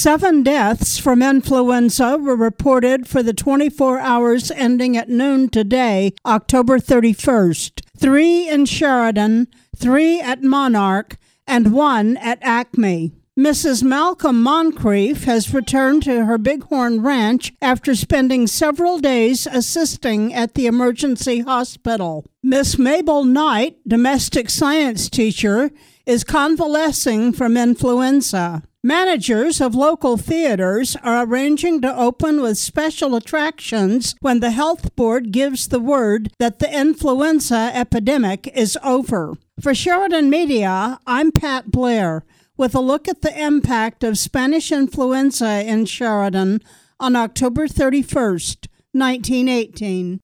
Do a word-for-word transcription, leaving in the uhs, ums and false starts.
Seven deaths from influenza were reported for the twenty-four hours ending at noon today, October thirty-first. Three in Sheridan, three at Monarch, and one at Acme. Missus Malcolm Moncrief has returned to her Bighorn Ranch after spending several days assisting at the emergency hospital. Miss Mabel Knight, domestic science teacher, is convalescing from influenza. Managers of local theaters are arranging to open with special attractions when the health board gives the word that the influenza epidemic is over. For Sheridan Media, I'm Pat Blair, with a look at the impact of Spanish influenza in Sheridan on October thirty-first, nineteen eighteen.